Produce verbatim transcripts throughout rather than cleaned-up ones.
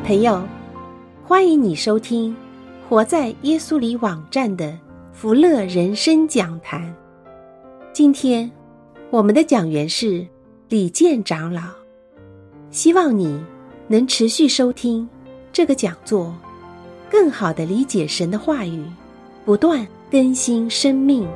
朋友，欢迎你收听活在耶稣里网站的福乐人生讲坛。今天我们的讲员是李健长老，希望你能持续收听这个讲座，更好地理解神的话语，不断更新生命。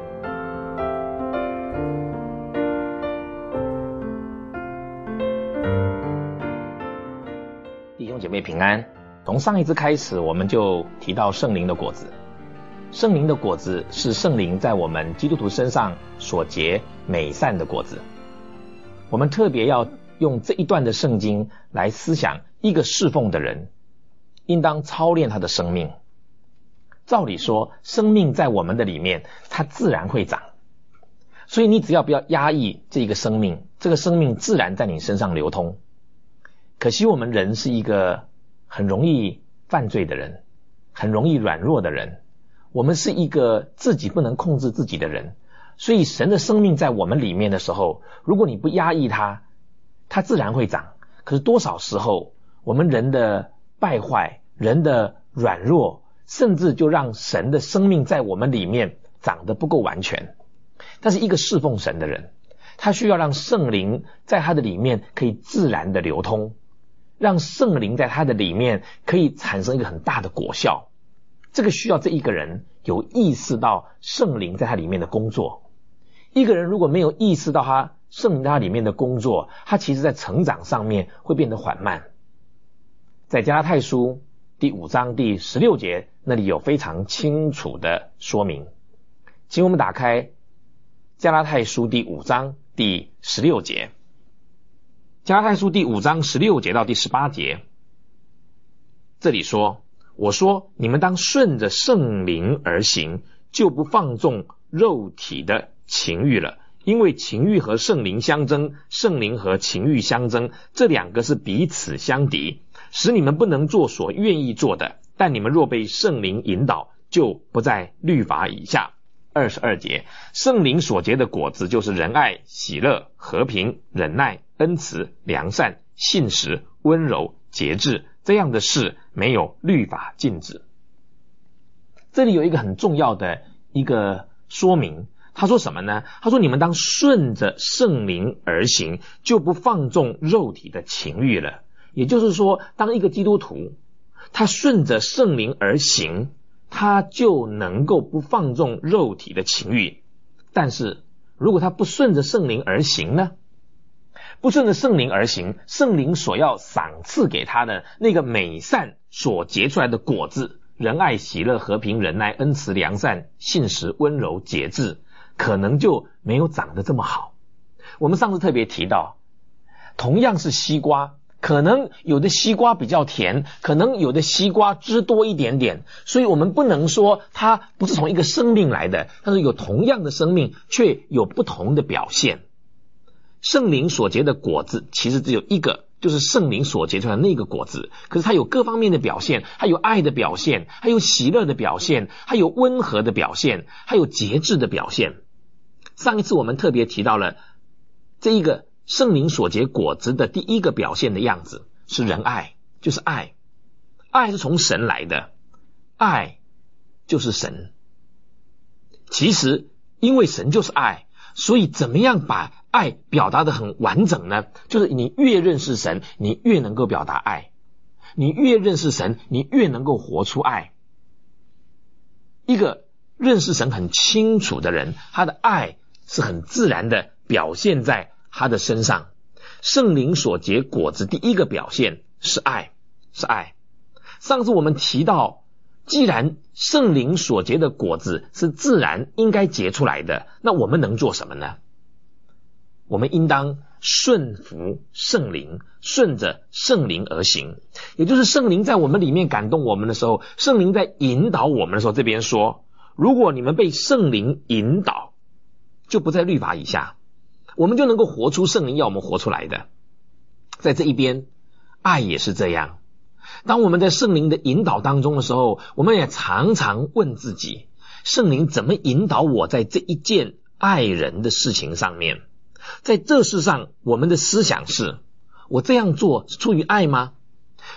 弟兄姐妹平安。从上一次开始，我们就提到圣灵的果子。圣灵的果子是圣灵在我们基督徒身上所结美善的果子。我们特别要用这一段的圣经来思想，一个侍奉的人应当操练他的生命。照理说，生命在我们的里面，它自然会长，所以你只要不要压抑这个生命，这个生命自然在你身上流通。可惜我们人是一个很容易犯罪的人，很容易软弱的人，我们是一个自己不能控制自己的人，所以神的生命在我们里面的时候，如果你不压抑它，它自然会长。可是多少时候我们人的败坏，人的软弱，甚至就让神的生命在我们里面长得不够完全。但是一个侍奉神的人，他需要让圣灵在他的里面可以自然的流通，让圣灵在他的里面可以产生一个很大的果效。这个需要这一个人有意识到圣灵在他里面的工作。一个人如果没有意识到他圣灵在他里面的工作，他其实在成长上面会变得缓慢。在加拉太书第五章第十六节那里有非常清楚的说明，请我们打开加拉太书第五章第十六节。加拉太书第五章十六节到第十八节，这里说，我说你们当顺着圣灵而行，就不放纵肉体的情欲了，因为情欲和圣灵相争，圣灵和情欲相争，这两个是彼此相敌，使你们不能做所愿意做的。但你们若被圣灵引导，就不在律法以下。二十二节，圣灵所结的果子就是仁爱、喜乐、和平、忍耐、恩慈、良善、信实、温柔、节制，这样的事没有律法禁止。这里有一个很重要的一个说明，他说什么呢？他说你们当顺着圣灵而行，就不放纵肉体的情欲了。也就是说，当一个基督徒他顺着圣灵而行，他就能够不放纵肉体的情欲。但是如果他不顺着圣灵而行呢？不顺着圣灵而行，圣灵所要赏赐给他的那个美善所结出来的果子，仁爱、喜乐、和平、忍耐、恩慈、良善、信实、温柔、节制，可能就没有长得这么好。我们上次特别提到，同样是西瓜，可能有的西瓜比较甜，可能有的西瓜汁多一点点，所以我们不能说它不是从一个生命来的，但是有同样的生命却有不同的表现。圣灵所结的果子其实只有一个，就是圣灵所结出来的那个果子，可是它有各方面的表现，它有爱的表现，还有喜乐的表现，还有温和的表现，还有节制的表现。上一次我们特别提到了这一个圣灵所结果子的第一个表现的样子是仁爱，就是爱。爱是从神来的，爱就是神。其实因为神就是爱，所以怎么样把爱表达得很完整呢？就是你越认识神，你越能够表达爱，你越认识神，你越能够活出爱。一个认识神很清楚的人，他的爱是很自然的表现在他的身上。圣灵所结果子第一个表现是爱，是爱。上次我们提到，既然圣灵所结的果子是自然应该结出来的，那我们能做什么呢？我们应当顺服圣灵，顺着圣灵而行。也就是圣灵在我们里面感动我们的时候，圣灵在引导我们的时候，这边说，如果你们被圣灵引导，就不在律法以下，我们就能够活出圣灵要我们活出来的。在这一边，爱也是这样。当我们在圣灵的引导当中的时候，我们也常常问自己，圣灵怎么引导我在这一件爱人的事情上面？在这事上，我们的思想是，我这样做是出于爱吗？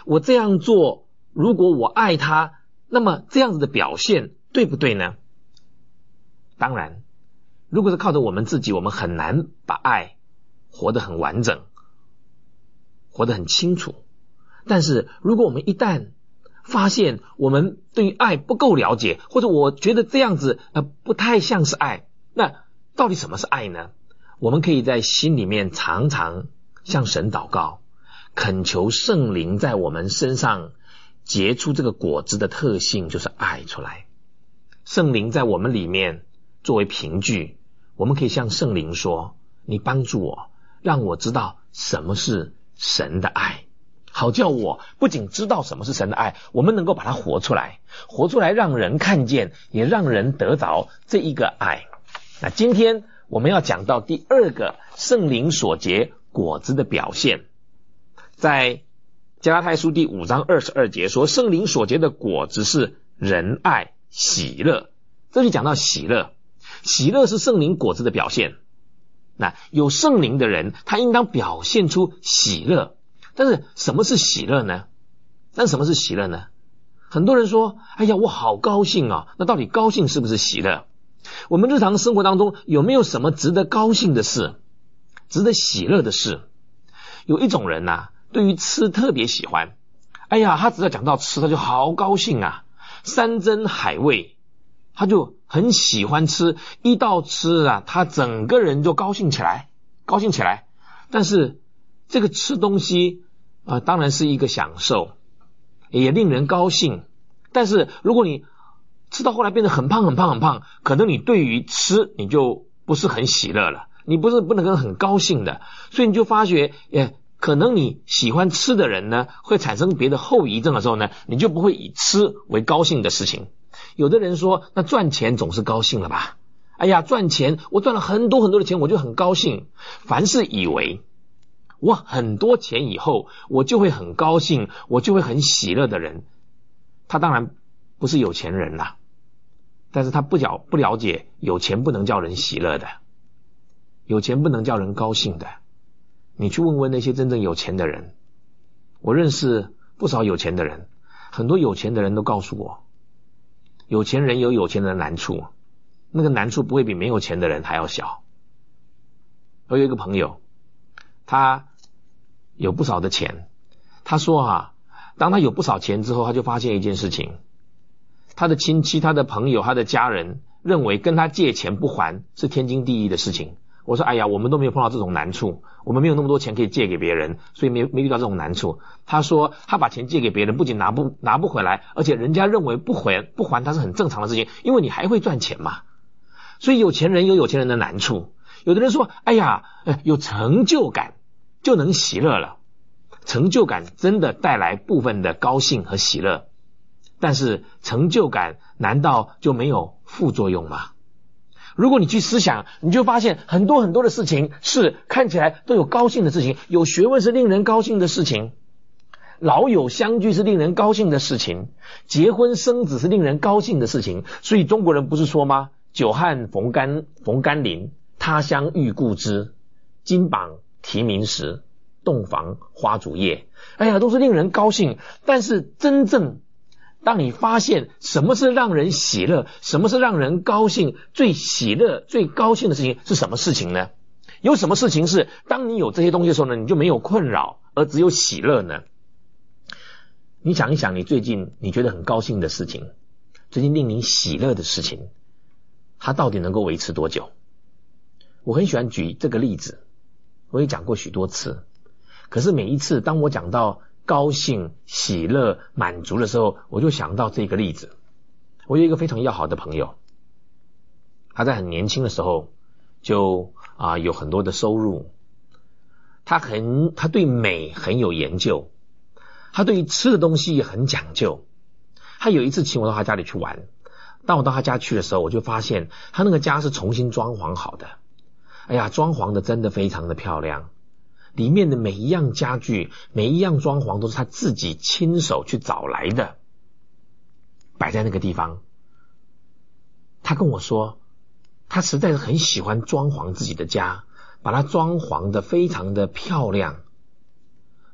我这样做，如果我爱他，那么这样子的表现对不对呢？当然，如果是靠着我们自己，我们很难把爱活得很完整，活得很清楚。但是如果我们一旦发现我们对于爱不够了解，或者我觉得这样子呃不太像是爱，那到底什么是爱呢？我们可以在心里面常常向神祷告，恳求圣灵在我们身上结出这个果子的特性，就是爱出来。圣灵在我们里面作为凭据，我们可以向圣灵说，你帮助我，让我知道什么是神的爱，好叫我不仅知道什么是神的爱，我们能够把它活出来，活出来让人看见，也让人得着这一个爱。那今天我们要讲到第二个圣灵所结果子的表现，在加拉太书第五章二十二节说，圣灵所结的果子是仁爱、喜乐。这里讲到喜乐，喜乐是圣灵果子的表现。那有圣灵的人，他应当表现出喜乐。但是什么是喜乐呢？那什么是喜乐呢？很多人说，哎呀，我好高兴啊。那到底高兴是不是喜乐？我们日常生活当中有没有什么值得高兴的事，值得喜乐的事？有一种人啊，对于吃特别喜欢，哎呀，他只要讲到吃，他就好高兴啊，山珍海味他就很喜欢吃，一到吃啊，他整个人就高兴起来，高兴起来。但是这个吃东西啊、呃，当然是一个享受，也令人高兴。但是如果你吃到后来变得很胖很胖很胖，可能你对于吃你就不是很喜乐了，你不是不能够很高兴的，所以你就发觉，诶，可能你喜欢吃的人呢，会产生别的后遗症的时候呢，你就不会以吃为高兴的事情。有的人说，那赚钱总是高兴了吧？哎呀，赚钱，我赚了很多很多的钱，我就很高兴。凡是以为我很多钱以后，我就会很高兴，我就会很喜乐的人，他当然不是有钱人啦。但是他不了不了解，有钱不能叫人喜乐的，有钱不能叫人高兴的。你去问问那些真正有钱的人，我认识不少有钱的人，很多有钱的人都告诉我，有钱人有有钱人的难处，那个难处不会比没有钱的人还要小。我有一个朋友，他有不少的钱，他说啊，当他有不少钱之后，他就发现一件事情，他的亲戚、他的朋友、他的家人认为跟他借钱不还是天经地义的事情。我说，哎呀，我们都没有碰到这种难处，我们没有那么多钱可以借给别人，所以没没遇到这种难处。他说他把钱借给别人，不仅拿不拿不回来，而且人家认为不还不还他是很正常的事情，因为你还会赚钱嘛。所以有钱人有有钱人的难处。有的人说，哎呀，有成就感就能喜乐了，成就感真的带来部分的高兴和喜乐，但是成就感难道就没有副作用吗？如果你去思想，你就发现很多很多的事情是看起来都有高兴的事情，有学问是令人高兴的事情，老友相聚是令人高兴的事情，结婚生子是令人高兴的事情。所以中国人不是说吗？久旱逢甘逢甘霖，他乡遇故知，金榜题名时，洞房花烛夜。哎呀，都是令人高兴。但是真正当你发现什么是让人喜乐，什么是让人高兴，最喜乐最高兴的事情是什么事情呢？有什么事情是当你有这些东西的时候呢，你就没有困扰，而只有喜乐呢？你想一想，你最近你觉得很高兴的事情，最近令你喜乐的事情，它到底能够维持多久？我很喜欢举这个例子，我也讲过许多次，可是每一次当我讲到高兴、喜乐、满足的时候，我就想到这个例子。我有一个非常要好的朋友，他在很年轻的时候就啊、呃、有很多的收入，他很他对美很有研究，他对吃的东西也很讲究。他有一次请我到他家里去玩，当我到他家去的时候，我就发现他那个家是重新装潢好的。哎呀，装潢的真的非常的漂亮，里面的每一样家具，每一样装潢都是他自己亲手去找来的，摆在那个地方。他跟我说，他实在是很喜欢装潢自己的家，把它装潢的非常的漂亮。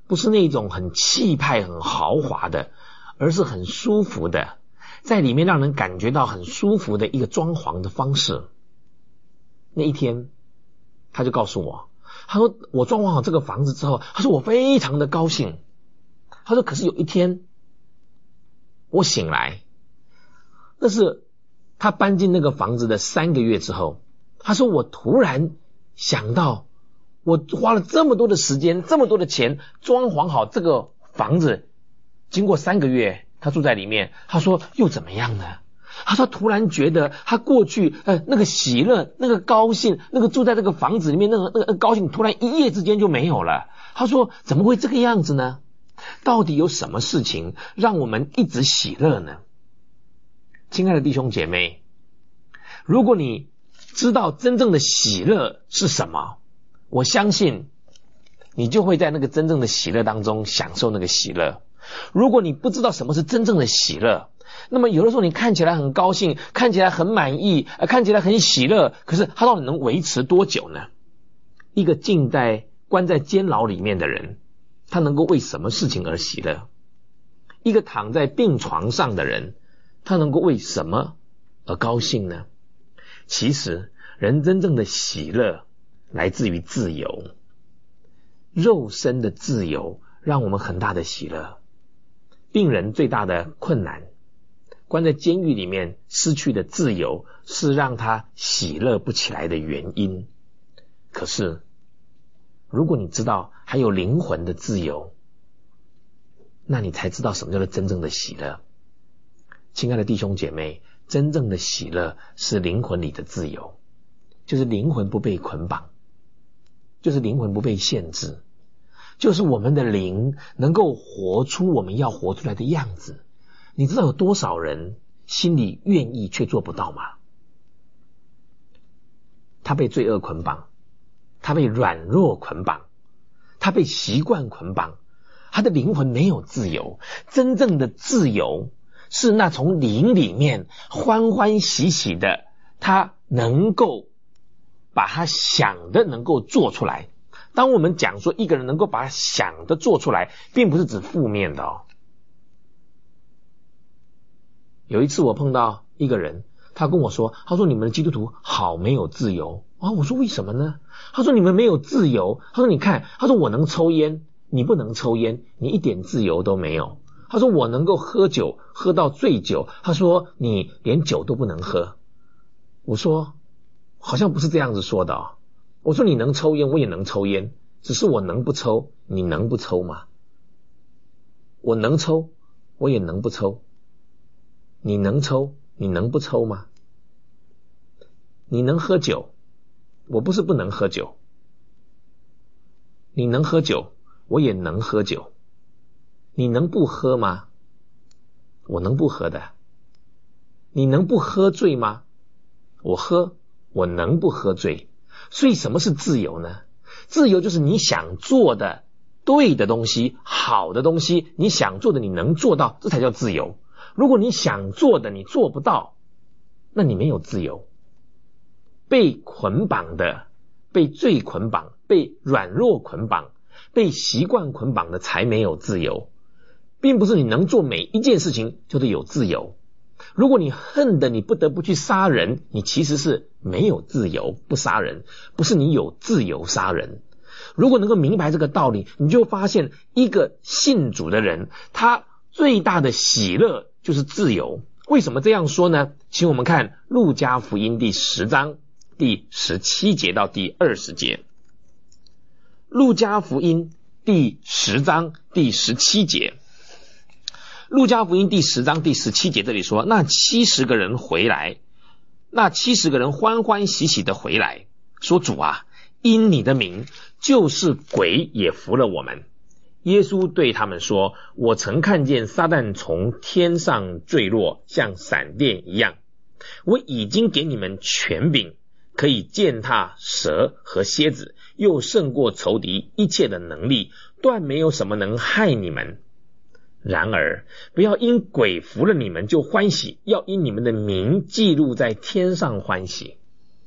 不是那种很气派很豪华的，而是很舒服的，在里面让人感觉到很舒服的一个装潢的方式。那一天他就告诉我，他说我装潢好这个房子之后，他说我非常的高兴。他说可是有一天我醒来，那是他搬进那个房子的三个月之后，他说我突然想到，我花了这么多的时间这么多的钱装潢好这个房子，经过三个月他住在里面，他说又怎么样呢？他说突然觉得他过去呃那个喜乐那个高兴，那个住在这个房子里面那个那个高兴突然一夜之间就没有了。他说怎么会这个样子呢？到底有什么事情让我们一直喜乐呢？亲爱的弟兄姐妹，如果你知道真正的喜乐是什么，我相信你就会在那个真正的喜乐当中享受那个喜乐。如果你不知道什么是真正的喜乐，那么有的时候你看起来很高兴，看起来很满意，呃、看起来很喜乐，可是它到底能维持多久呢？一个浸在关在监牢里面的人，他能够为什么事情而喜乐？一个躺在病床上的人，他能够为什么而高兴呢？其实人真正的喜乐来自于自由，肉身的自由让我们很大的喜乐。病人最大的困难，关在监狱里面失去的自由，是让他喜乐不起来的原因。可是如果你知道还有灵魂的自由，那你才知道什么叫做真正的喜乐。亲爱的弟兄姐妹，真正的喜乐是灵魂里的自由，就是灵魂不被捆绑，就是灵魂不被限制，就是我们的灵能够活出我们要活出来的样子。你知道有多少人心里愿意却做不到吗？他被罪恶捆绑，他被软弱捆绑，他被习惯捆绑，他的灵魂没有自由。真正的自由是那从灵里面欢欢喜喜的，他能够把他想的能够做出来。当我们讲说一个人能够把他想的做出来，并不是指负面的哦。有一次我碰到一个人，他跟我说，他说你们的基督徒好没有自由啊！我说为什么呢？他说你们没有自由。他说你看，他说我能抽烟，你不能抽烟，你一点自由都没有。他说我能够喝酒，喝到醉酒，他说你连酒都不能喝。我说好像不是这样子说的哦。我说你能抽烟，我也能抽烟，只是我能不抽，你能不抽吗？我能抽，我也能不抽。你能抽，你能不抽吗？你能喝酒，我不是不能喝酒。你能喝酒，我也能喝酒。你能不喝吗？我能不喝的。你能不喝醉吗？我喝，我能不喝醉。所以什么是自由呢？自由就是你想做的对的东西，好的东西，你想做的你能做到，这才叫自由。如果你想做的你做不到，那你没有自由。被捆绑的，被罪捆绑，被软弱捆绑，被习惯捆绑的才没有自由。并不是你能做每一件事情就是有自由。如果你恨的你不得不去杀人，你其实是没有自由不杀人，不是你有自由杀人。如果能够明白这个道理，你就发现一个信主的人，他最大的喜乐就是自由。为什么这样说呢？请我们看路加福音第十章第十七节到第二十节。路加福音第十章第十七节。路加福音第十章第十七节这里说，那七十个人回来，那七十个人欢欢喜喜的回来，说主啊，因你的名，就是鬼也服了我们。耶稣对他们说，我曾看见撒旦从天上坠落，像闪电一样。我已经给你们权柄，可以践踏蛇和蝎子，又胜过仇敌一切的能力，断没有什么能害你们。然而不要因鬼服了你们就欢喜，要因你们的名记录在天上欢喜。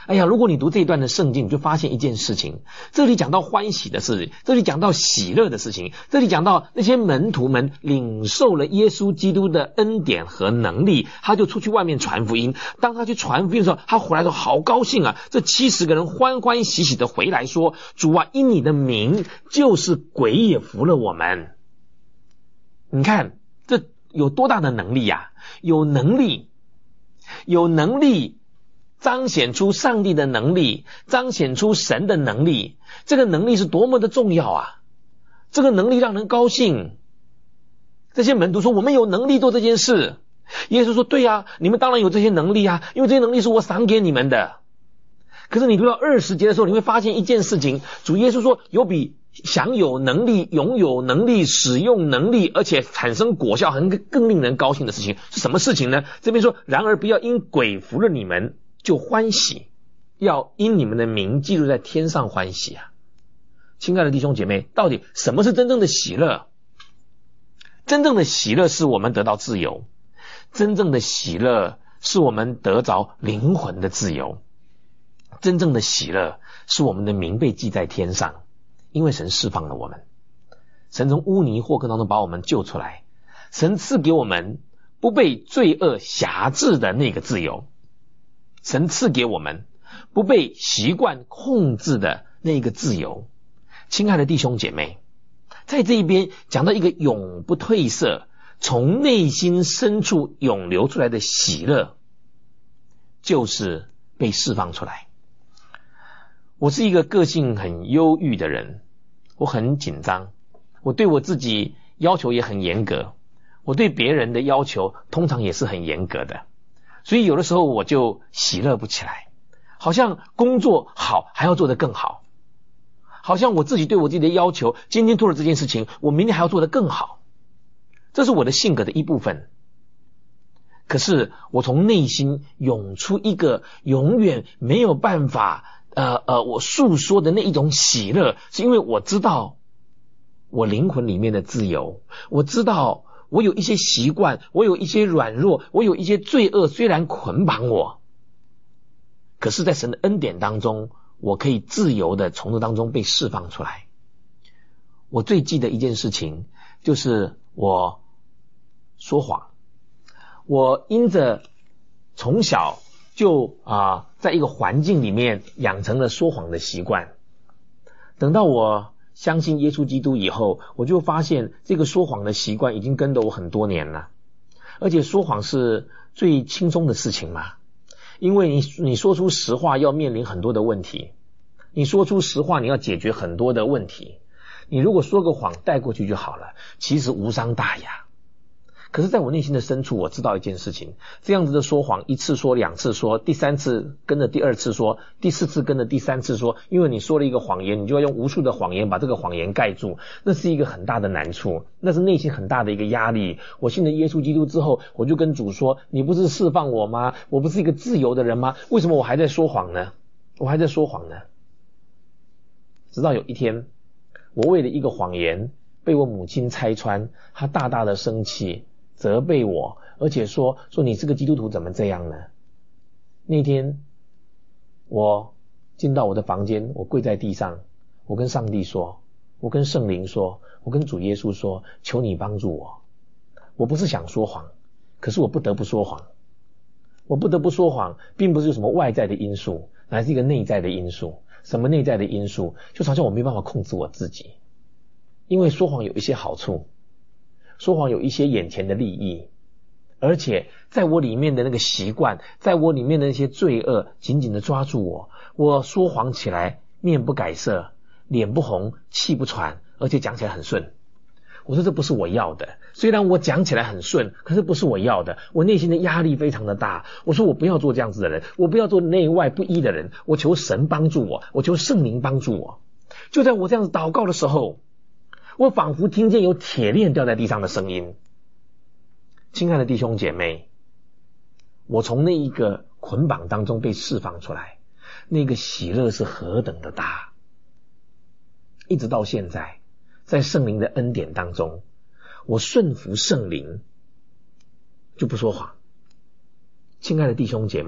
哎呀，如果你读这一段的圣经，你就发现一件事情，这里讲到欢喜的事情，这里讲到喜乐的事情，这里讲到那些门徒们领受了耶稣基督的恩典和能力，他就出去外面传福音。当他去传福音的时候，他回来说好高兴啊，这七十个人欢欢喜喜的回来说，主啊，因你的名，就是鬼也服了我们。你看这有多大的能力啊，有能力有能力彰显出上帝的能力，彰显出神的能力，这个能力是多么的重要啊！这个能力让人高兴。这些门徒说我们有能力做这件事，耶稣说对啊，你们当然有这些能力啊，因为这些能力是我赏给你们的。可是你读到二十节的时候，你会发现一件事情，主耶稣说有比享有能力、拥有能力、使用能力，而且产生果效很更令人高兴的事情是什么事情呢？这边说，然而不要因鬼服了你们就欢喜，要因你们的名记录在天上欢喜啊！亲爱的弟兄姐妹，到底什么是真正的喜乐？真正的喜乐是我们得到自由，真正的喜乐是我们得着灵魂的自由，真正的喜乐是我们的名被记在天上，因为神释放了我们，神从污泥祸坑当中把我们救出来，神赐给我们不被罪恶辖制的那个自由，神赐给我们不被习惯控制的那个自由。亲爱的弟兄姐妹，在这一边讲到一个永不褪色，从内心深处涌流出来的喜乐，就是被释放出来。我是一个个性很忧郁的人，我很紧张，我对我自己要求也很严格，我对别人的要求通常也是很严格的，所以有的时候我就喜乐不起来，好像工作好还要做得更好，好像我自己对我自己的要求，今天做了这件事情，我明天还要做得更好，这是我的性格的一部分。可是我从内心涌出一个永远没有办法呃呃我诉说的那一种喜乐，是因为我知道我灵魂里面的自由，我知道我有一些习惯，我有一些软弱，我有一些罪恶虽然捆绑我，可是在神的恩典当中，我可以自由的从这当中被释放出来。我最记得一件事情，就是我说谎。我因着从小就啊、呃，在一个环境里面养成了说谎的习惯。等到我相信耶稣基督以后，我就发现这个说谎的习惯已经跟着我很多年了。而且说谎是最轻松的事情嘛，因为你你说出实话要面临很多的问题，你说出实话你要解决很多的问题，你如果说个谎带过去就好了，其实无伤大雅。可是在我内心的深处，我知道一件事情，这样子的说谎，一次说，两次说，第三次跟着第二次说，第四次跟着第三次说，因为你说了一个谎言，你就要用无数的谎言把这个谎言盖住，那是一个很大的难处，那是内心很大的一个压力。我信了耶稣基督之后，我就跟主说，你不是释放我吗？我不是一个自由的人吗？为什么我还在说谎呢？我还在说谎呢。直到有一天，我为了一个谎言被我母亲拆穿，她大大的生气，责备我，而且说说你这个基督徒怎么这样呢？那天我进到我的房间，我跪在地上，我跟上帝说，我跟圣灵说，我跟主耶稣说，求你帮助我。我不是想说谎，可是我不得不说谎。我不得不说谎，并不是什么外在的因素，乃是一个内在的因素。什么内在的因素？就好像我没办法控制我自己，因为说谎有一些好处，说谎有一些眼前的利益，而且在我里面的那个习惯，在我里面的那些罪恶紧紧的抓住我，我说谎起来面不改色，脸不红，气不喘，而且讲起来很顺。我说这不是我要的，虽然我讲起来很顺，可是不是我要的，我内心的压力非常的大。我说我不要做这样子的人，我不要做内外不一的人，我求神帮助我，我求圣灵帮助我。就在我这样子祷告的时候，我仿佛听见有铁链掉在地上的声音。亲爱的弟兄姐妹，我从那一个捆绑当中被释放出来，那个喜乐是何等的大。一直到现在，在圣灵的恩典当中，我顺服圣灵，就不说谎。亲爱的弟兄姐妹，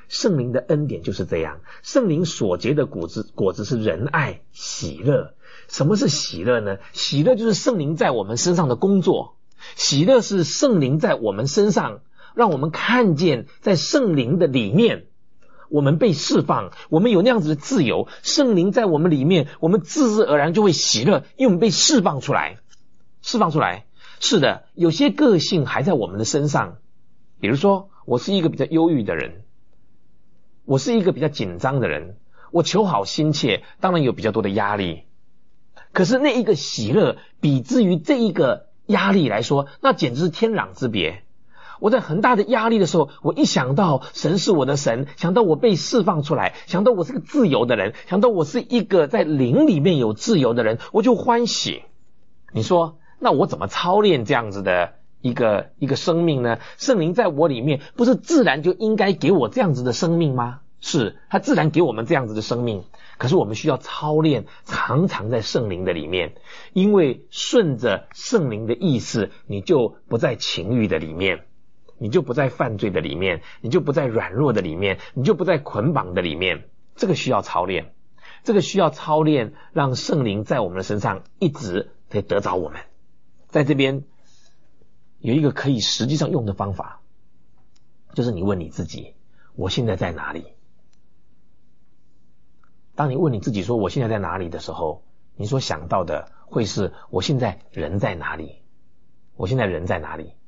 圣灵的恩典就是这样，圣灵所结的果子果子是仁爱、喜乐。什么是喜乐呢？喜乐就是圣灵在我们身上的工作，喜乐是圣灵在我们身上，让我们看见在圣灵的里面我们被释放，我们有那样子的自由，圣灵在我们里面，我们自自而然就会喜乐，因为我们被释放出来。释放出来，是的，有些个性还在我们的身上，比如说我是一个比较忧郁的人，我是一个比较紧张的人，我求好心切，当然有比较多的压力。可是那一个喜乐比之于这一个压力来说，那简直是天壤之别。我在很大的压力的时候，我一想到神是我的神，想到我被释放出来，想到我是个自由的人，想到我是一个在灵里面有自由的人，我就欢喜。你说那我怎么操练这样子的一个一个生命呢？圣灵在我里面不是自然就应该给我这样子的生命吗？是，他自然给我们这样子的生命，可是我们需要操练，常常在圣灵的里面，因为顺着圣灵的意思，你就不在情欲的里面，你就不在犯罪的里面，你就不在软弱的里面，你就不在捆绑的里面。这个需要操练，这个需要操练，让圣灵在我们的身上一直可以得着我们。在这边有一个可以实际上用的方法，就是你问你自己，我现在在哪里？当你问你自己说我现在在哪里的时候，你所想到的会是我现在人在哪里？我现在人在哪里？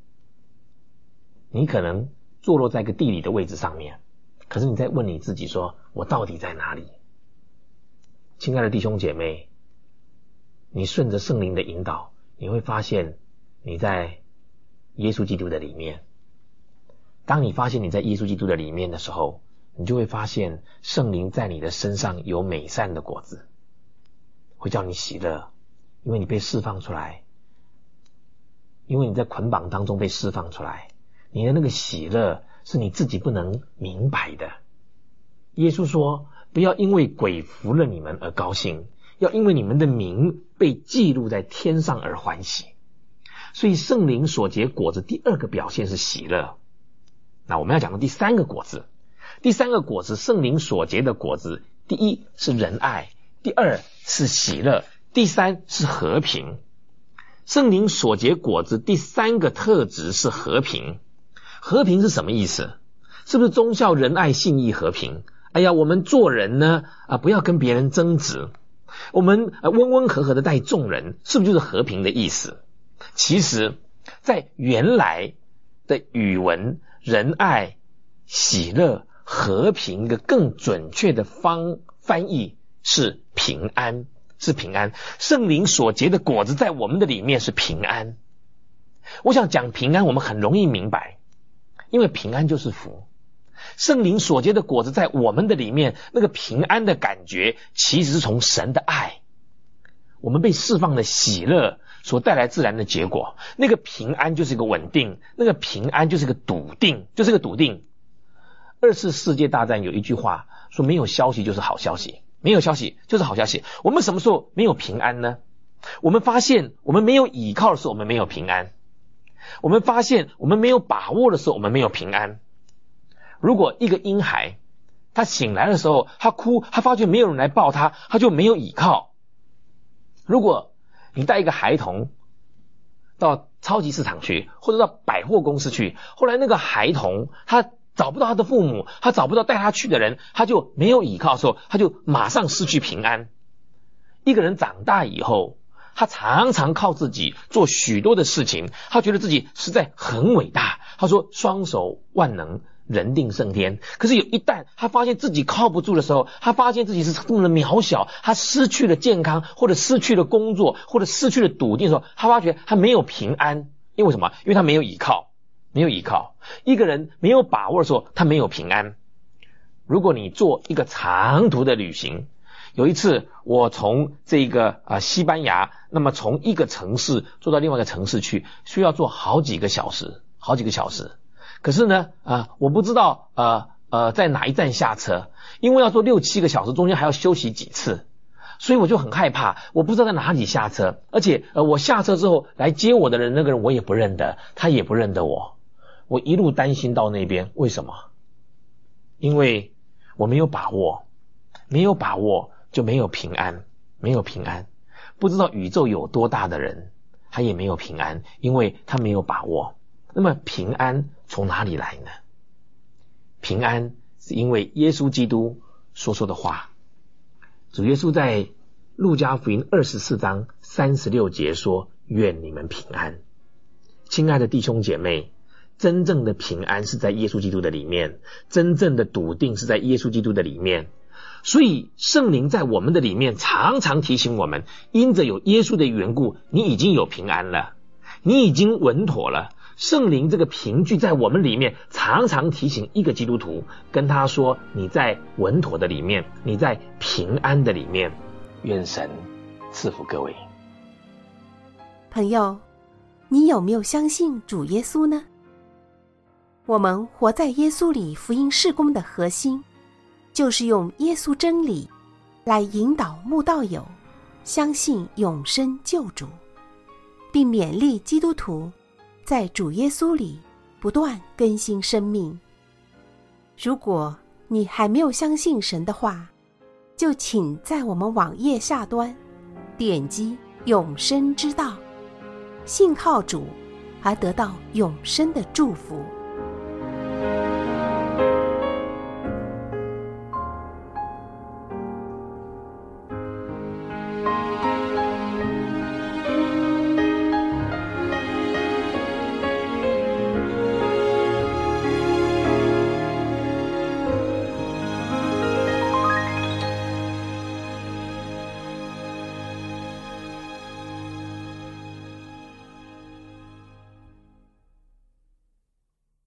你可能坐落在一个地理的位置上面，可是你在问你自己说我到底在哪里？亲爱的弟兄姐妹，你顺着圣灵的引导，你会发现你在耶稣基督的里面。当你发现你在耶稣基督的里面的时候，你就会发现圣灵在你的身上有美善的果子，会叫你喜乐，因为你被释放出来，因为你在捆绑当中被释放出来，你的那个喜乐是你自己不能明白的。耶稣说，不要因为鬼服了你们而高兴，要因为你们的名被记录在天上而欢喜。所以圣灵所结果子第二个表现是喜乐。那我们要讲的第三个果子，第三个果子圣灵所结的果子，第一是仁爱，第二是喜乐，第三是和平。圣灵所结果子第三个特质是和平。和平是什么意思？是不是忠孝仁爱信义和平？哎呀，我们做人呢啊，不要跟别人争执，我们温温和和的待众人，是不是就是和平的意思？其实在原来的语文，仁爱、喜乐、和平一个更准确的方翻译是平安，是平安。圣灵所结的果子在我们的里面是平安。我想讲平安我们很容易明白，因为平安就是福。圣灵所结的果子在我们的里面，那个平安的感觉其实是从神的爱，我们被释放的喜乐所带来自然的结果。那个平安就是一个稳定，那个平安就是一个笃定，就是个笃定。二次世界大战有一句话说，没有消息就是好消息，没有消息就是好消息。我们什么时候没有平安呢？我们发现我们没有倚靠的时候，我们没有平安。我们发现我们没有把握的时候，我们没有平安。如果一个婴孩他醒来的时候，他哭，他发觉没有人来抱他，他就没有倚靠。如果你带一个孩童到超级市场去，或者到百货公司去，后来那个孩童他找不到他的父母，他找不到带他去的人，他就没有倚靠的时候，他就马上失去平安。一个人长大以后，他常常靠自己做许多的事情，他觉得自己实在很伟大，他说双手万能，人定胜天。可是有一旦他发现自己靠不住的时候，他发现自己是这么的渺小，他失去了健康，或者失去了工作，或者失去了笃定的时候，他发觉他没有平安。因为什么？因为他没有倚靠，没有倚靠。一个人没有把握的时候，他没有平安。如果你做一个长途的旅行，有一次我从这个啊西班牙，那么从一个城市坐到另外一个城市去，需要坐好几个小时，好几个小时。可是呢啊我不知道呃呃在哪一站下车，因为要坐六七个小时，中间还要休息几次，所以我就很害怕，我不知道在哪里下车，而且呃我下车之后来接我的人，那个人我也不认得，他也不认得我，我一路担心到那边。为什么？ 因为我没有把握，没有把握就没有平安，没有平安。不知道宇宙有多大的人，他也没有平安，因为他没有把握。那么平安从哪里来呢？平安是因为耶稣基督所说的话。主耶稣在路加福音二十四章三十六节说，愿你们平安。亲爱的弟兄姐妹，真正的平安是在耶稣基督的里面，真正的笃定是在耶稣基督的里面。所以圣灵在我们的里面常常提醒我们，因着有耶稣的缘故，你已经有平安了，你已经稳妥了。圣灵这个凭据在我们里面常常提醒一个基督徒，跟他说，你在稳妥的里面，你在平安的里面。愿神赐福各位。 朋友，你有没有相信主耶稣呢？我们活在耶稣里福音事工的核心，就是用耶稣真理来引导慕道友相信永生救主，并勉励基督徒在主耶稣里不断更新生命。如果你还没有相信神的话，就请在我们网页下端点击永生之道，信靠主而得到永生的祝福。